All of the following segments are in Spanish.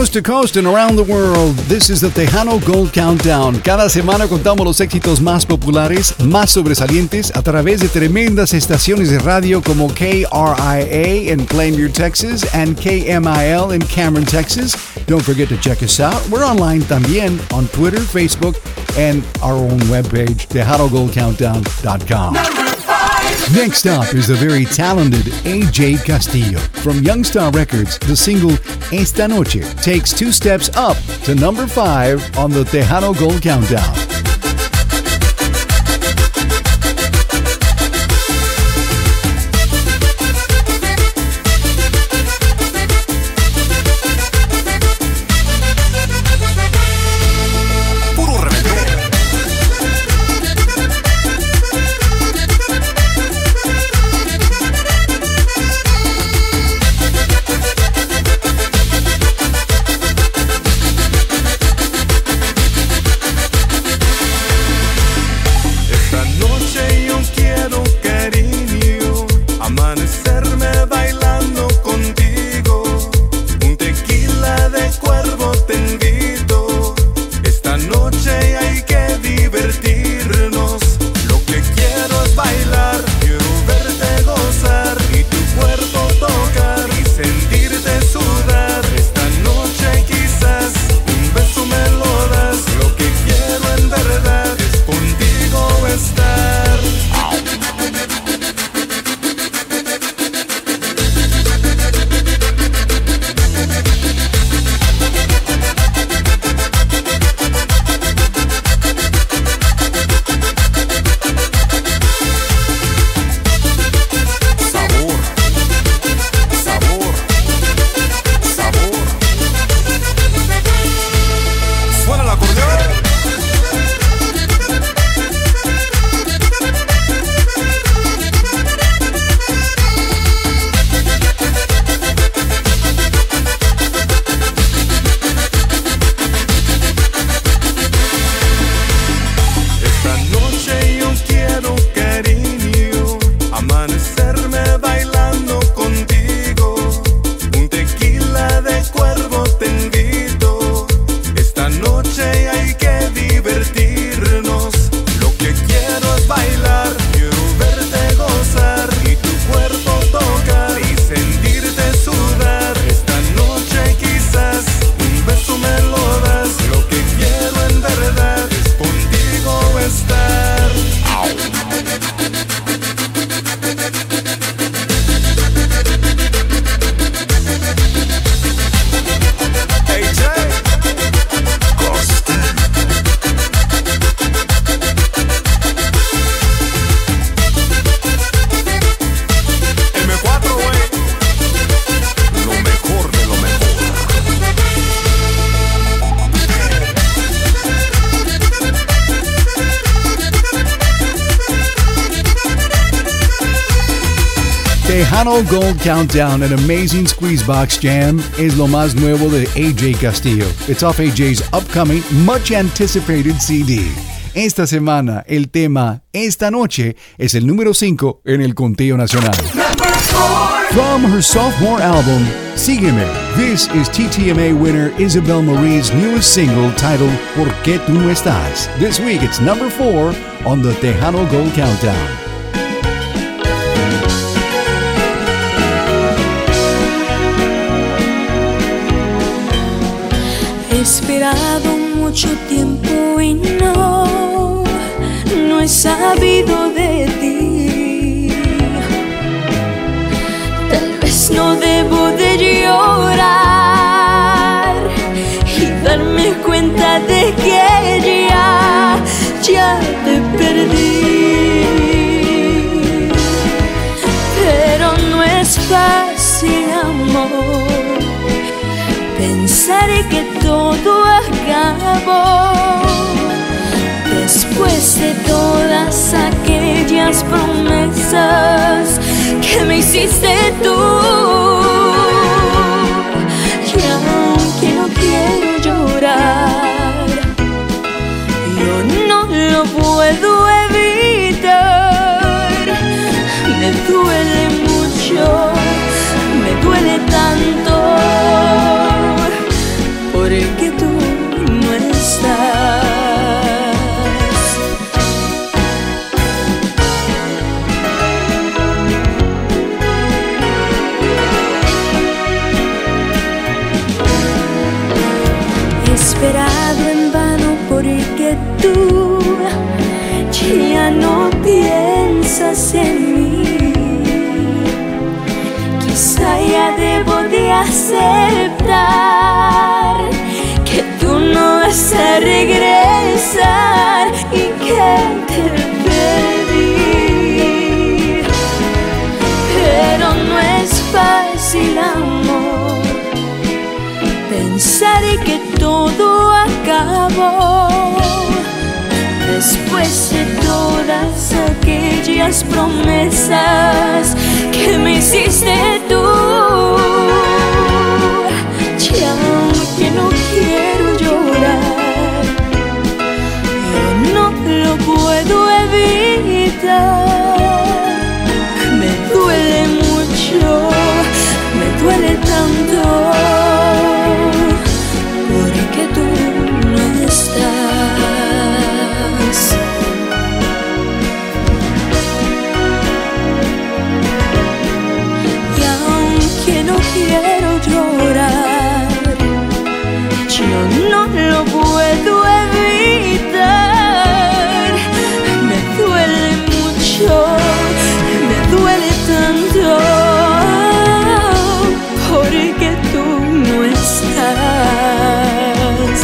Coast to coast and around the world, this is the Tejano Gold Countdown. Cada semana contamos los éxitos más populares, más sobresalientes, a través de tremendas estaciones de radio como KRIA in Plainview, Texas, and KMIL in Cameron, Texas. Don't forget to check us out. We're online también on Twitter, Facebook, and our own webpage, TejanoGoldCountdown.com. Next up is the very talented AJ Castillo. From Youngstar Records, the single Esta Noche takes 2 steps up to number 5 on the Tejano Gold Countdown. Tejano Gold Countdown, an amazing squeezebox jam, es lo más nuevo de AJ Castillo. It's off AJ's upcoming, much anticipated CD. Esta semana, el tema Esta Noche es el número 5 en el conteo nacional. From her sophomore album, Sígueme, this is TTMA winner Isabel Marie's newest single titled ¿Por qué tú no estás? This week it's number 4 on the Tejano Gold Countdown. He esperado mucho tiempo y no he sabido de ti. Tal vez no debo de llorar y darme cuenta de que ya te perdí. Pero no es fácil, amor, pensar que todo acabó después de todas aquellas promesas que me hiciste tú. Y aunque no quiero llorar, yo no lo puedo evitar. Me duele mucho, me duele tanto. tú ya no piensas en mí. Quizá ya debo de aceptar que tú no vas a regresar y que te perdí. Pero no es fácil, amor, pensar que todo acabó después de todas aquellas promesas que me hiciste tú. Ya aunque no quiero llorar, yo no lo puedo evitar. Me duele mucho, me duele tanto, porque tú no estás. Y aunque no quiero llorar, yo no lo puedo evitar. Me duele mucho, me duele tanto, porque tú no estás.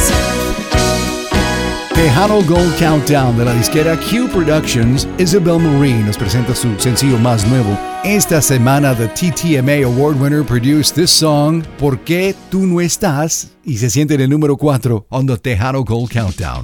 Tejano Gold Countdown de la disquera Q Productions. Isabel Marie nos presenta su sencillo más nuevo. Esta semana, the TTMA Award winner produced this song, ¿Por qué tú no estás? Y se siente en el número 4 on the Tejano Gold Countdown.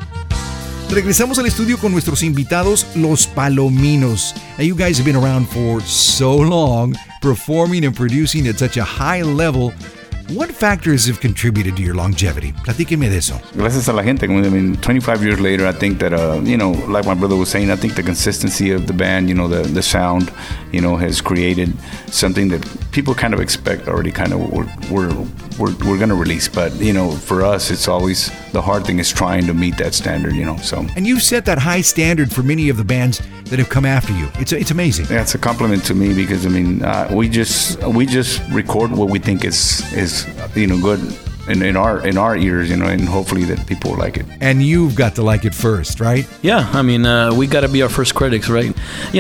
Regresamos al estudio con nuestros invitados, Los Palominos. Now, you guys have been around for so long, performing and producing at such a high level. What factors have contributed to your longevity? Platíqueme de eso. Gracias a la gente. I mean, 25 years later, I think that, like my brother was saying, I think the consistency of the band, the sound, has created something that people kind of expect already kind of we're going to release. But, for us, it's always, the hard thing is trying to meet that standard, so. And you've set that high standard for many of the bands that have come after you. It's amazing. Yeah, it's a compliment to me because, we just record what we think is good in our ears, and hopefully that people like it. And you've got to like it first, right? Yeah, we got to be our first critics, right?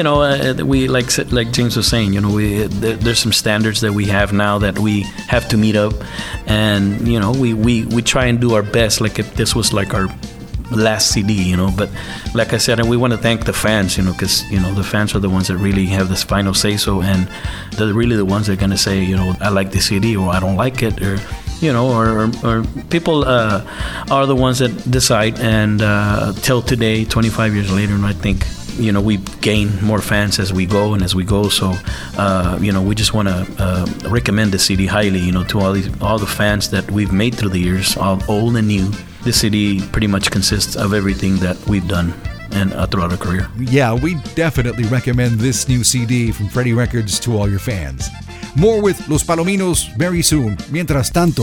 We like James was saying, there's some standards that we have now that we have to meet up, and we try and do our best, like if this was like our last CD, but like I said, and we want to thank the fans, because the fans are the ones that really have this final say so, and they're really the ones that are going to say, I like the CD or I don't like it, or or people are the ones that decide. And till today, 25 years later, and I think we gain more fans as we go. So we just want to recommend the CD highly, to all the fans that we've made through the years, all old and new. This CD pretty much consists of everything that we've done and throughout our career. Yeah, we definitely recommend this new CD from Freddie Records to all your fans. More with Los Palominos very soon. Mientras tanto,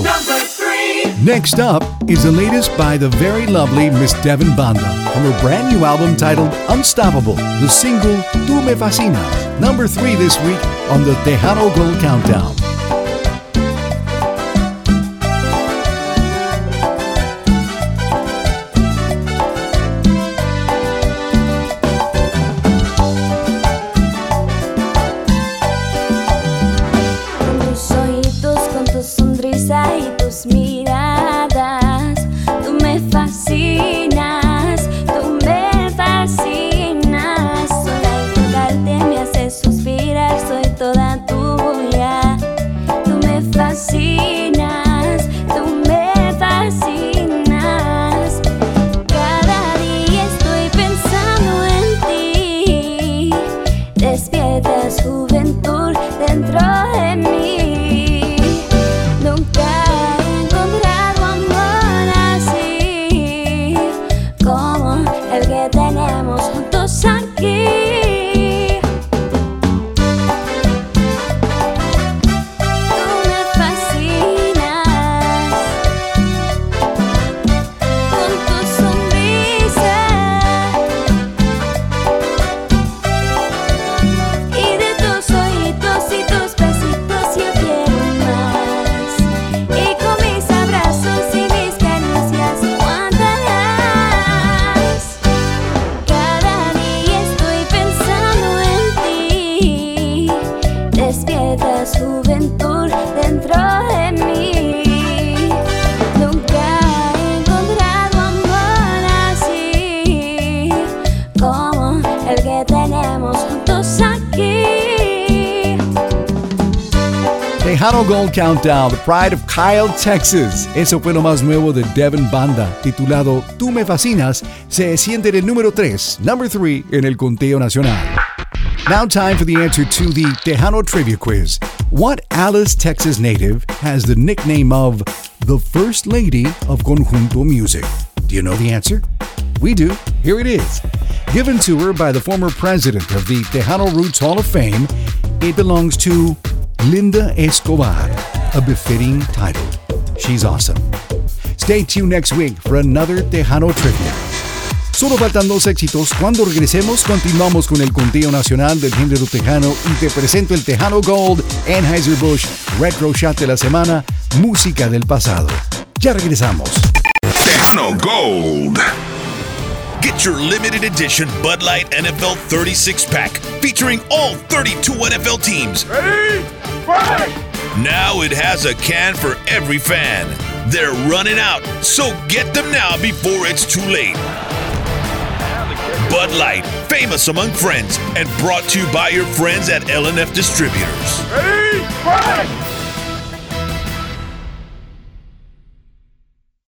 next up is the latest by the very lovely Miss Devin Banda from her brand new album titled Unstoppable, the single Tú Me Fascinas, number 3 this week on the Tejano Gold Countdown. Juventud dentro de mí, nunca Tejano Gold Countdown, The Pride of Kyle, Texas. Eso fue lo más nuevo de Devin Banda, titulado Tú me fascinas, se siente en el número 3, number 3 en el conteo nacional. Now time for the answer to the Tejano Trivia Quiz. What Alice, Texas native has the nickname of the First Lady of Conjunto Music? Do you know the answer? We do. Here it is. Given to her by the former president of the Tejano Roots Hall of Fame, it belongs to Linda Escobar, a befitting title. She's awesome. Stay tuned next week for another Tejano Trivia. Solo faltan 2 éxitos. Cuando regresemos, continuamos con el conteo nacional del género tejano y te presento el Tejano Gold Anheuser-Busch Retro Shot de la semana, música del pasado. Ya regresamos. Tejano Gold. Get your limited edition Bud Light NFL 36 pack featuring all 32 NFL teams. Ready? Fight! Now it has a can for every fan. They're running out, so get them now before it's too late. Bud Light, famous among friends and brought to you by your friends at L&F Distributors. Ready? Fight!